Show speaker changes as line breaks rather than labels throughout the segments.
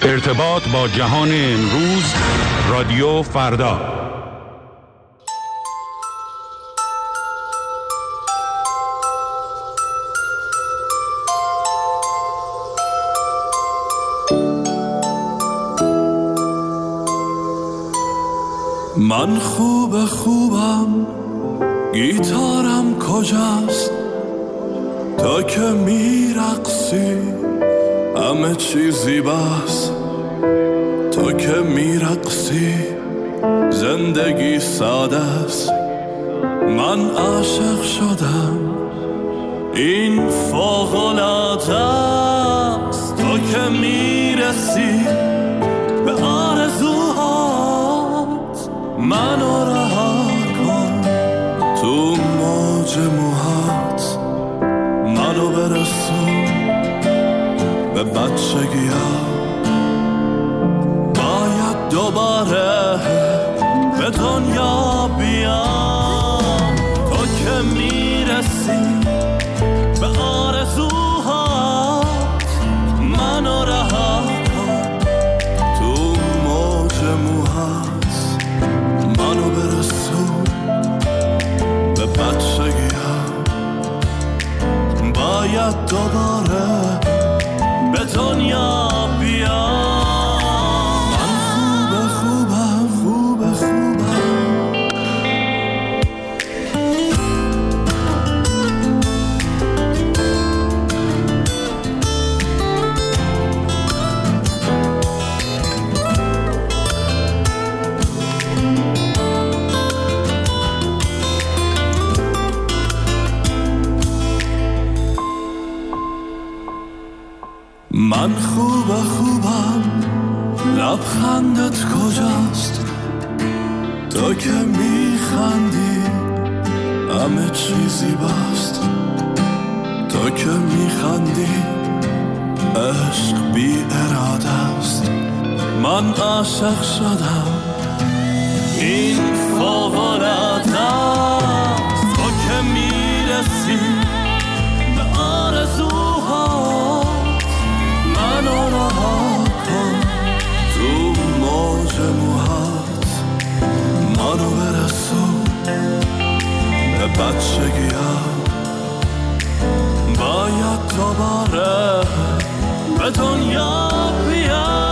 ارتباط با جهان امروز، رادیو فردا.
من خوبم، گیتارم کجاست؟ تا که میرقصی همه چیزی بس. تا که میرقصی زندگی ساده است. من عاشق شدم، این فوق‌العاده است. تا که میرسی به آرزوهات منو رها کن، تو موج موهات منو برسون به بچگی‌ها. باید دوباره به دنیا بیام. تو که میرسی به آرزوهات منو رها کن، تو موج موهات منو برسون به بچگی‌ها. باید دوباره به دنیا بیام. من خوبم. من خوبم، لبخندت کجاست؟ تو که میخندی همه چیزی بست. تو که میخندی عشق بی اراده است. من عاشق شدم، این فوق‌العاده است. تو که میرسی به آرزوهات منو رها کن، تو موج موهات منو برسون به بچگی‌ها. باید دوباره به دنیا بیام.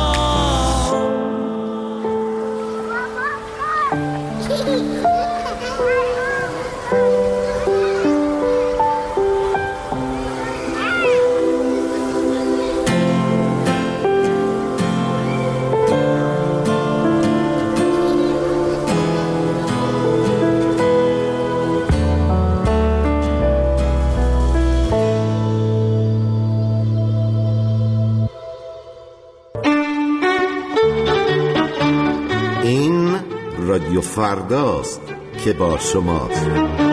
رادیو فرداست که با شماست.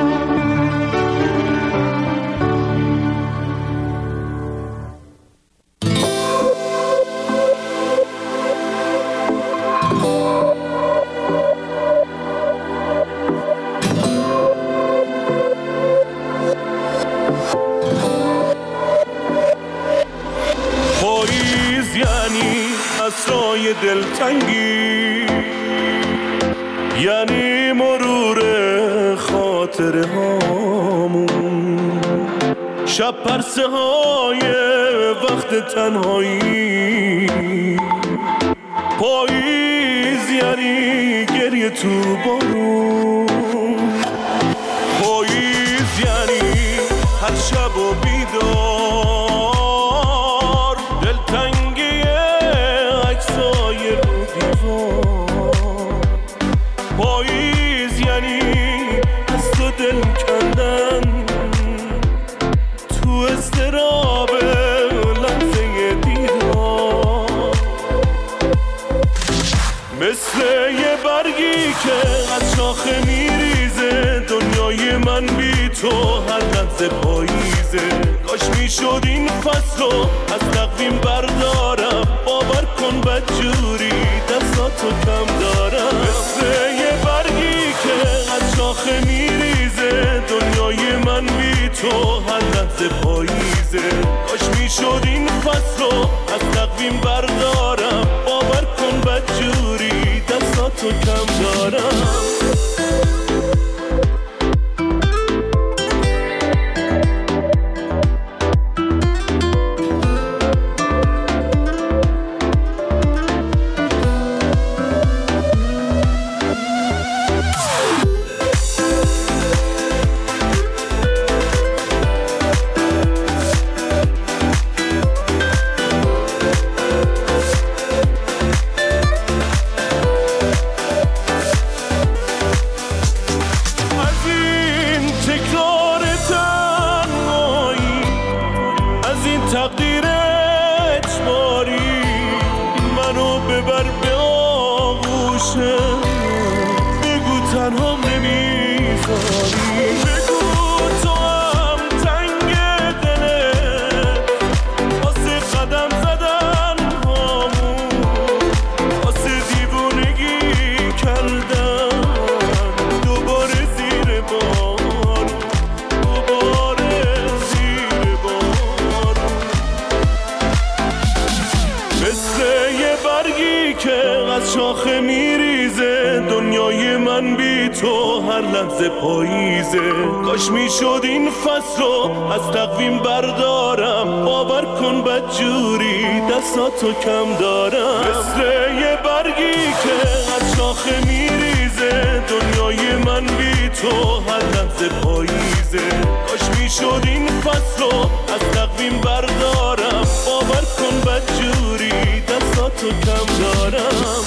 پاییز یعنی عصای دلتنگی، یعنی مرور خاطره هامون، شب پرسه های وقت تنهایی. پاییز یعنی گریه تو بارون. پاییز یعنی هر شب و بیدار، دلتنگی عکسای رو دیوار. پاییز یعنی از تو دل کندن، تو اضطراب لحظه دیدار. مثل یه برگی که از شاخه میریزه، دنیای من بی تو هر لحظه پاییزه. کاش میشد این فصل از تقویم بردارم، باور کن بدجوری دستاتو کم دارم. مثل یه برگی که از شاخه میریزه، دنیای من بی تو هر لحظه پاییزه. کاش میشد این فصل از تقویم بردارم، از شاخه میریزه دنیای من بی تو هر لحظه پاییزه. کاش میشد این فصل رو از تقویم بردارم، باور کن بدجوری دستاتو کم دارم. مثل یه برگی که از شاخه میریزه دنیای من بی تو هر لحظه پاییزه. کاش میشد این فصل رو از تقویم بردارم، باور کن بدجوری دستاتو کم دارم.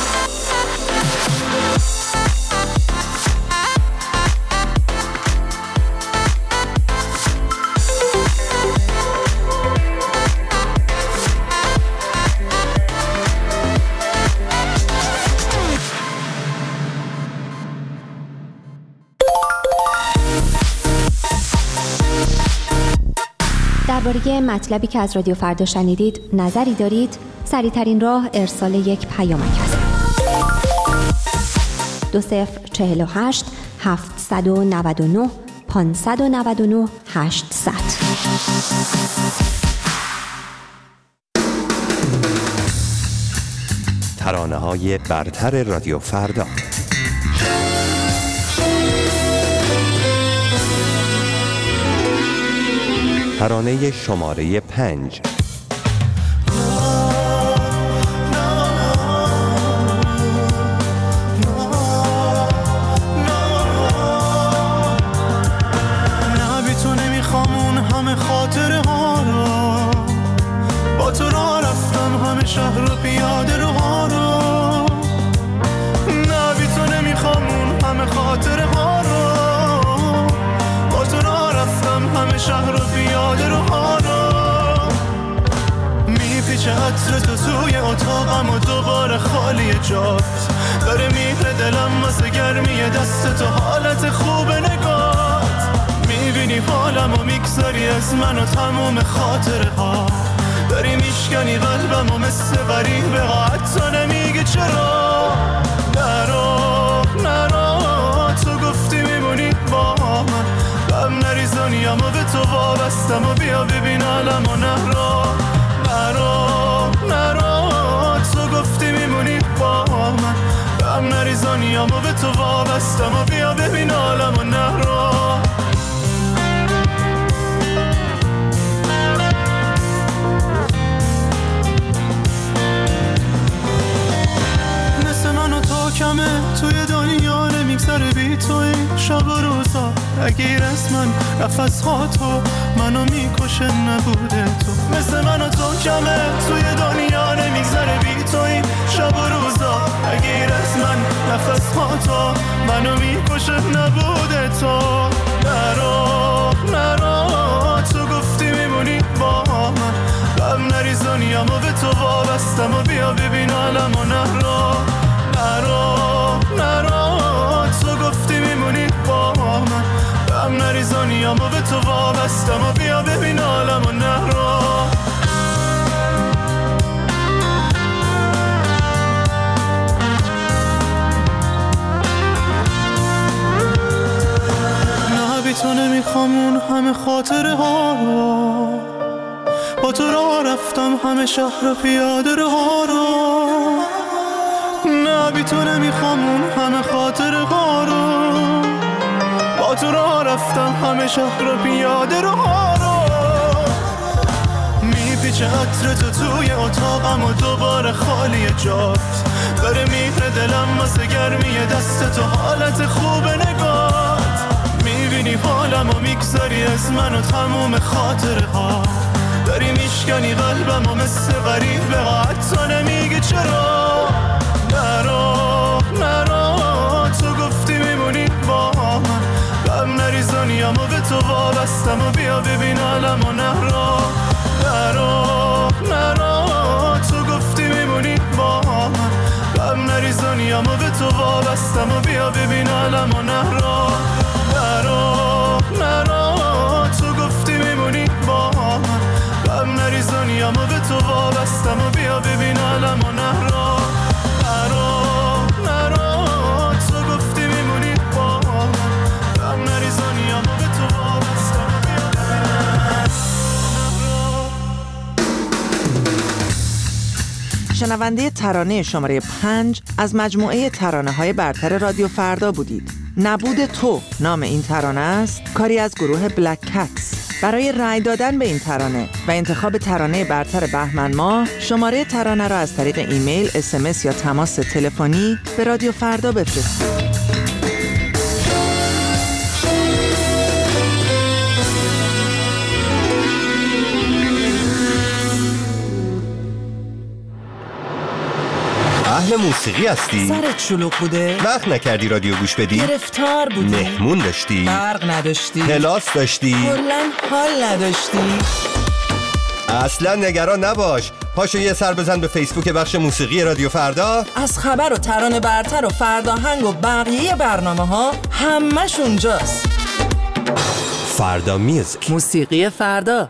درباره مطلبی که از رادیو فردا شنیدید نظری دارید؟ سریع‌ترین راه ارسال یک پیامک است. 2048 799 599 800.
ترانه‌های برتر رادیو فردا. ترانه شماره 5.
نه بی تو نمیخوام اون همه خاطره ها رو، با تو راه رفتم همه شهر رو پیاده رو ها رو. نه بی تو نمیخوام اون همه خاطره ها رو، با تو راه رفتم همه شهر رو پیاده رو ها رو. میپیچه عطر تو توی اتاقم و دوباره خالی جات، داره میره دلم واسه گرمی دست تو حالت خوب نگات. میبینی حالم و میگذاری از من و تموم خاطره ها، داری میشکنی قلبم و مثل غریبه ها، حتی نمیگی چرا. نرو تو گفتی میمونی با من، غم نریزانیم و به تو وابستم و بیا ببین عالم و نرو تو گفتی میمونی با من، غم نریزانیم و به تو وابستم و بیا ببین عالم و نرو. مثل من و تو کمه توی دنیا نمیگذره بی تو این شب و روزا، اگه از من نفس ها تو منو میکشه نبوده تو. مثل من و تو کمه توی دنیا نمیگذره بی تو این شب و روزا، اگه از من نفس ها تو منو میکشه نبوده تو. نرو تو گفتی میمونی با من، غم نریزانیم و به تو وابستم و بیا ببین عالم و نرو تو گفتی میمونی با من، غم نریزانیم و به تو وابستم و بیا ببین عالم و نرو. نه بی تو نمیخوام اون همه خاطره ها رو، با تو راه رفتم همه شهر پیاده رو ها رو. نه بی تو نمیخوام اون همه خاطره ها رو، با تو راه رفتم همه شهر پیاده رو ها رو. میپیچه عطر تو توی اتاقم و دوباره خالی جات، داره میره دلم واسه گرمی دست تو حالت خوب نگات. میبینی حالم و میگذاری از من و تموم خاطره ها، داری میشکنی قلبم و مثل غریبه ها، حتی نمیگی چرا. نرو تو گفتی میمونی با من، غم نریزانیم و به تو وابستم و بیا ببین عالم و نرو تو گفتی میمونی با من، غم نریزانیم و به تو وابستم و بیا ببین عالم و نرو تو گفتی میمونی با من، غم نریزانیم و به تو وابستم و بیا ببین عالم و نرو تو گفتی میمونی با من، غم نریزانیم و به تو وابستم و بیا ببین
شنونده ترانه شماره 5 از مجموعه ترانه‌های برتر رادیو فردا بودید. نبود تو نام این ترانه است، کاری از گروه بلک کتس. برای رأی دادن به این ترانه و انتخاب ترانه برتر بهمن ماه، شماره ترانه را از طریق ایمیل، SMS یا تماس تلفنی به رادیو فردا بفرستید.
اهل موسیقی هستی؟
سرت شلوغ بوده؟
وقت نکردی رادیو گوش بدی؟
گرفتار بودی؟
مهمون داشتی؟
برق نداشتی؟
کلاس داشتی؟
کلاً حال نداشتی؟
اصلا نگران نباش، پاشو یه سر بزن به فیسبوک بخش موسیقی رادیو فردا.
از خبر و ترانه برتر و فرداهنگ و بقیه برنامه ها همش اونجاست.
فردا میوزیک،
موسیقی فردا.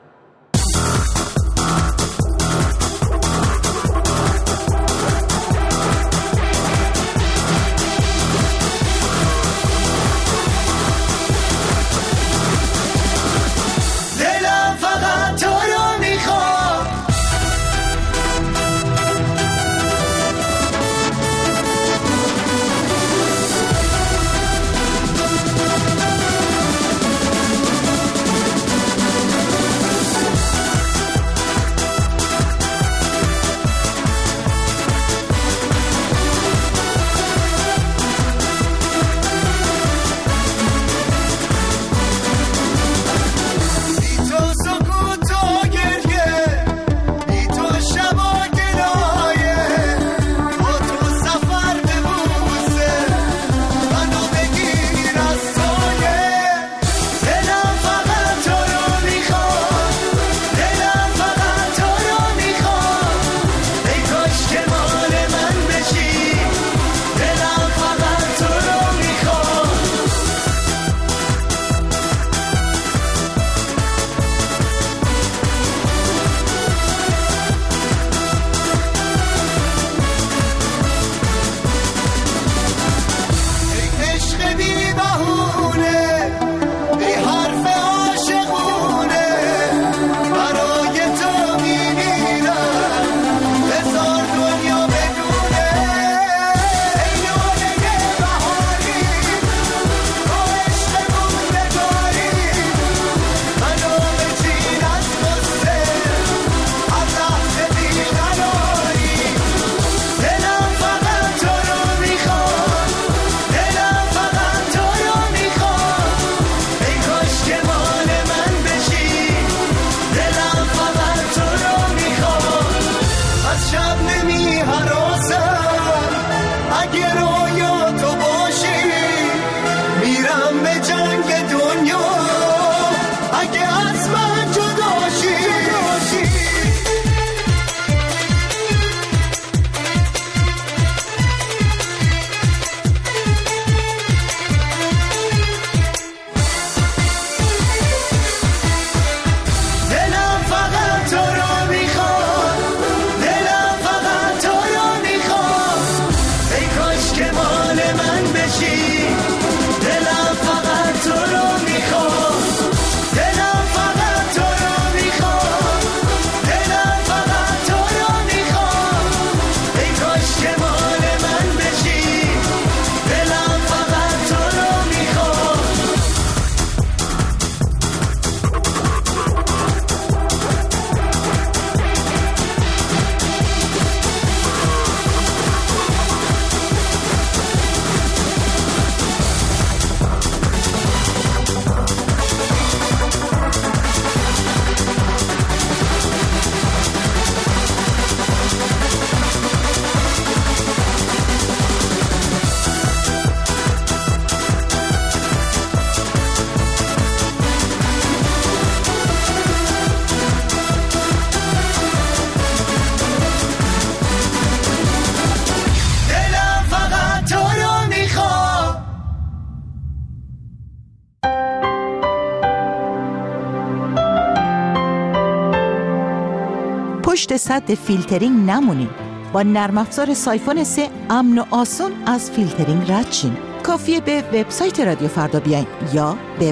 پشت سد فیلترینگ نمونید. با نرم افزار سایفون 3 امن و آسون از فیلترینگ رد شین. کافیه به وبسایت رادیو فردا بیاین یا به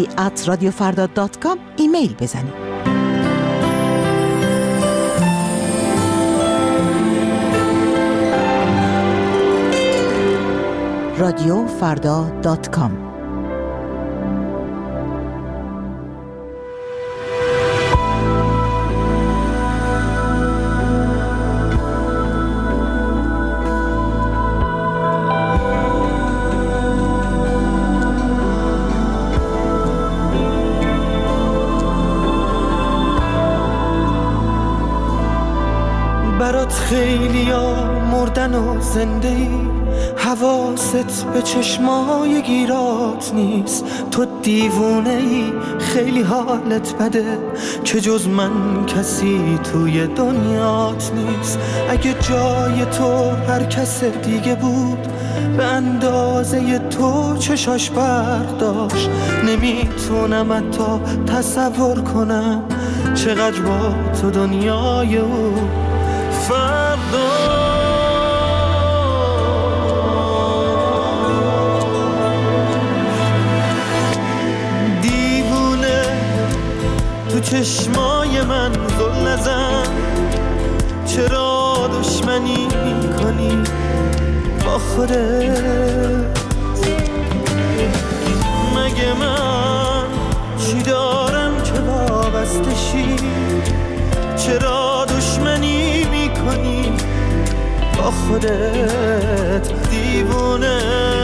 proxy@radiofarda.com ایمیل بزنید. radiofrda.com.
برات خیلیا مردن و زنده ای، حواست به چشمای گیرات نیست. تو دیوونه ای، خیلی حالت بده که جز من کسی توی دنیات نیست. اگه جای تو هر کس دیگه بود به اندازه تو چشاش برق داشت، نمیتونم حتی تصور کنم چقدر با تو دنیای او فردا. دیوونه تو چشمای من زل نزن، چرا دشمنی میکنی با خودت؟ مگه من چی دارم که وابسته شی؟ چرا دشمنی میکنی با خودت دیوونه؟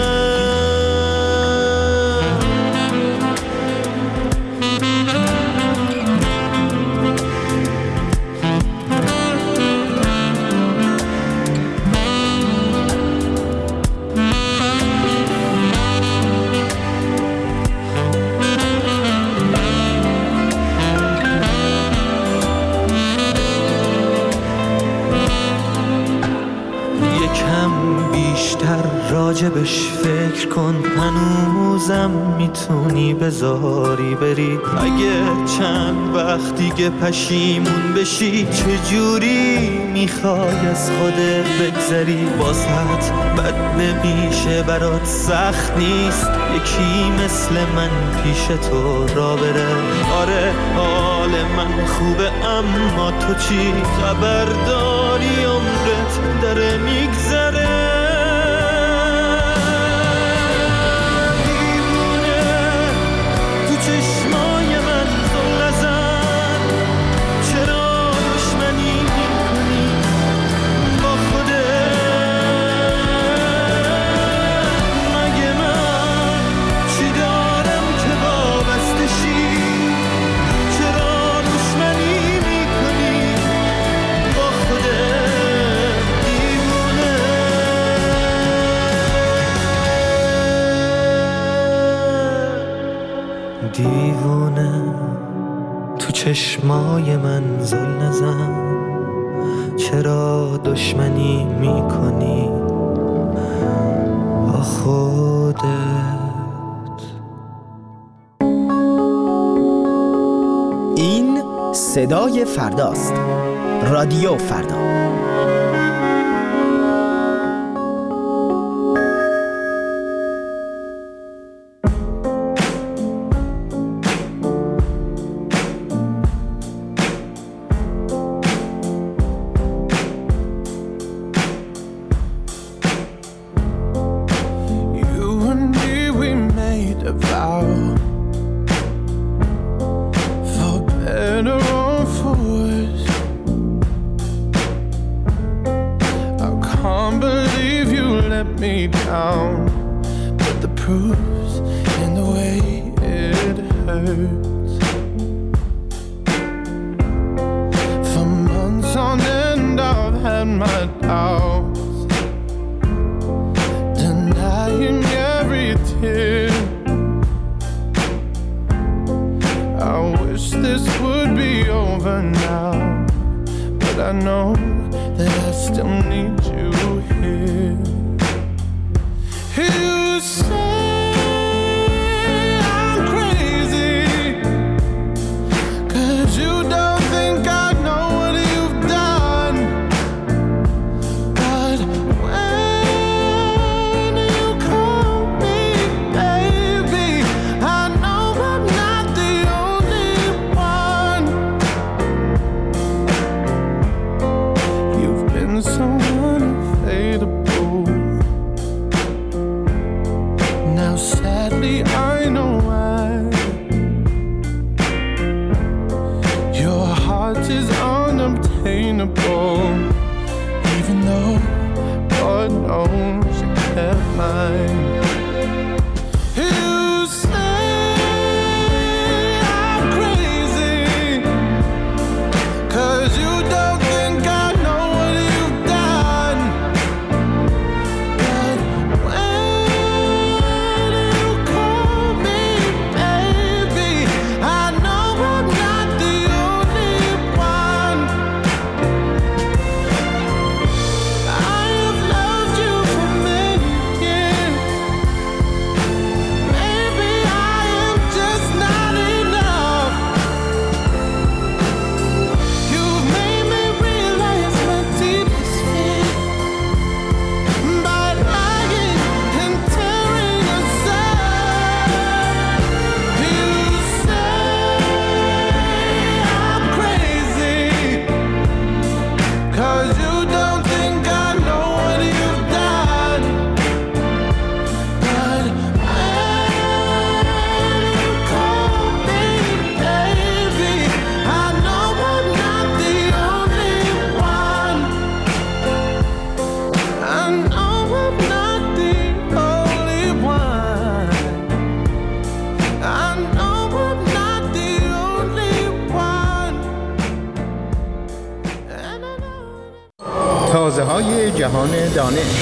راجبش فکر کن، هنوزم میتونی بذاری بری. اگه چند وقت دیگه پشیمون بشی، چجوری میخوای از خودت بگذری؟ واسط بد نمیشه، برات سخت نیست یکی مثل من پیش تو را بره. آره حال من خوبه، اما تو چی خبر داری؟ عمرت داره میگذره. دیوونه تو چشمای من زل نزن، چرا دشمنی میکنی با خودت؟
این صدای فرداست. رادیو فردا.
So unavailable. alone, even though God knows you kept mine. You say I'm crazy, 'cause you don't think I know what you've done. But when you call me baby, I know I'm not the only one. I have loved you for many years. Maybe I am just not enough. You've made me realize my deepest fear by lying and tearing us up. You say I'm crazy, 'cause you don't think I know what you've done. But when you call me baby, I know I'm not the only one. I know I'm not the only one. I know I'm not the only one. And I know.
تازه های جهان دانش.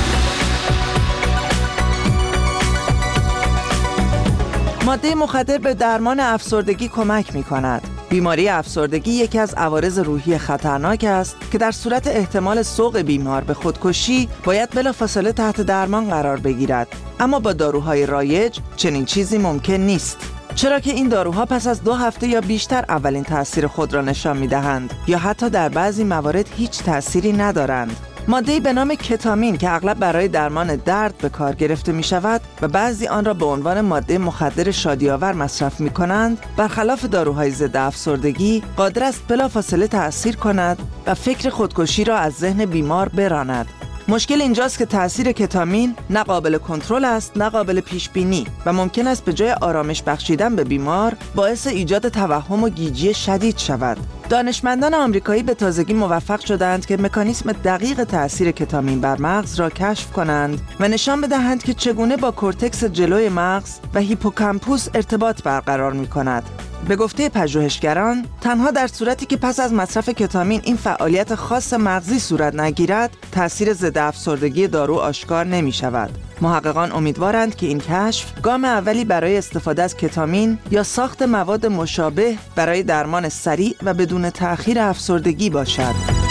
ماده مخدر به درمان افسردگی کمک می کند. بیماری افسردگی یکی از عوارض روحی خطرناک است که در صورت احتمال سوق بیمار به خودکشی باید بلافاصله تحت درمان قرار بگیرد. اما با داروهای رایج چنین چیزی ممکن نیست. چرا که این داروها پس از 2 هفته یا بیشتر اولین تأثیر خود را نشان می‌دهند یا حتی در بعضی موارد هیچ تأثیری ندارند. ماده‌ای به نام کتامین که اغلب برای درمان درد به کار گرفته می‌شود و بعضی آن را به عنوان ماده مخدر شادی‌آور مصرف می‌کنند، برخلاف داروهای ضد افسردگی قادر است بلافاصله تأثیر کند و فکر خودکشی را از ذهن بیمار براند. مشکل اینجاست که تأثیر کتامین نه قابل کنترل است نه قابل پیش بینی و ممکن است به جای آرامش بخشیدن به بیمار باعث ایجاد توهم و گیجی شدید شود. دانشمندان آمریکایی به تازگی موفق شدند که مکانیسم دقیق تأثیر کتامین بر مغز را کشف کنند و نشان بدهند که چگونه با کورتکس جلوی مغز و هیپوکامپوس ارتباط برقرار می‌کند. به گفته پژوهشگران، تنها در صورتی که پس از مصرف کتامین این فعالیت خاص مغزی صورت نگیرد، تأثیر ضد افسردگی دارو آشکار نمی شود. محققان امیدوارند که این کشف گام اولی برای استفاده از کتامین یا ساخت مواد مشابه برای درمان سریع و بدون تأخیر افسردگی باشد.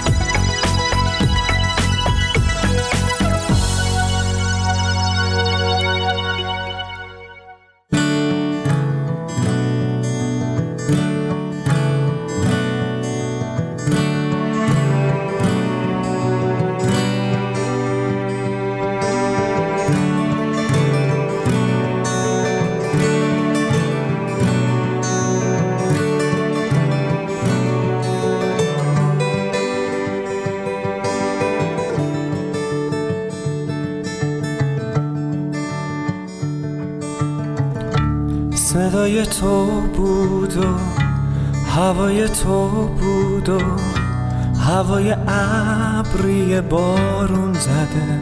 صدای تو بود و هوای تو بود و هوای ابری بارون زده،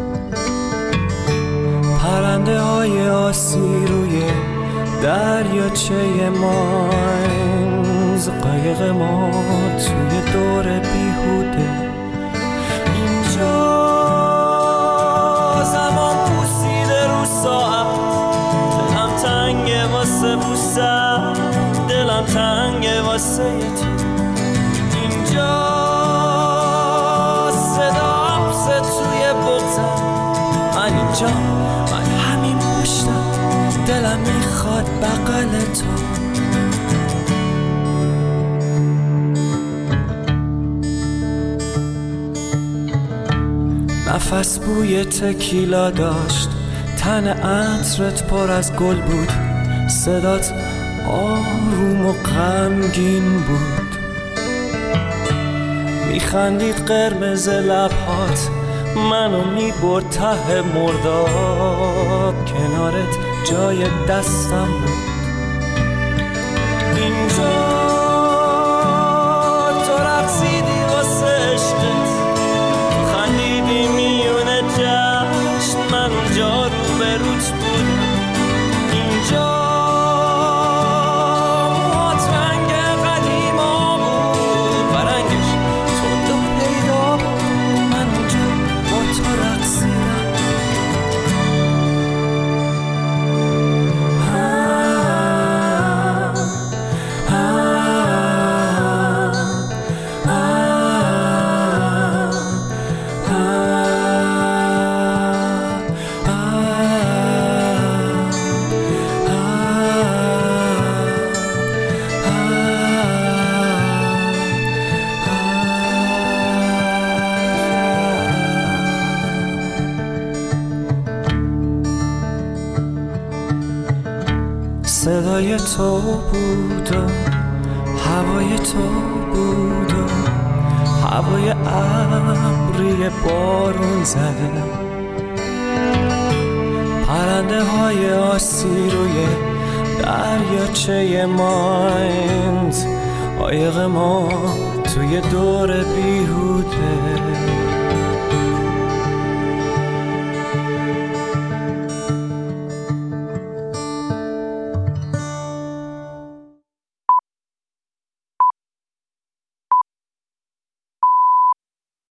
پرنده های آسی روی دریاچه ماینز، قایق ما توی دور بیهوده. اینجا زمان پوسیده رو ساعت، دلم تنگه واسه بوسم، دلم تنگه واسه تو. اینجا صدام توی بغزم، من اینجا، من همین پشتم، دلم میخواد بغل تو. نفس بوی تکیلا داشت، تن عطرت پر از گل بود، صدات آروم و غمگین بود. میخندید قرمز لبهات، منو میبرد ته مرداب، کنارت جای دستم بود. اینجا تو رقصیدی واسه
صدای تو بود و هوای تو بود و هوای ابری بارون زده، پرنده های آسی روی دریاچه مایند، قایق ما توی دور بیهوده،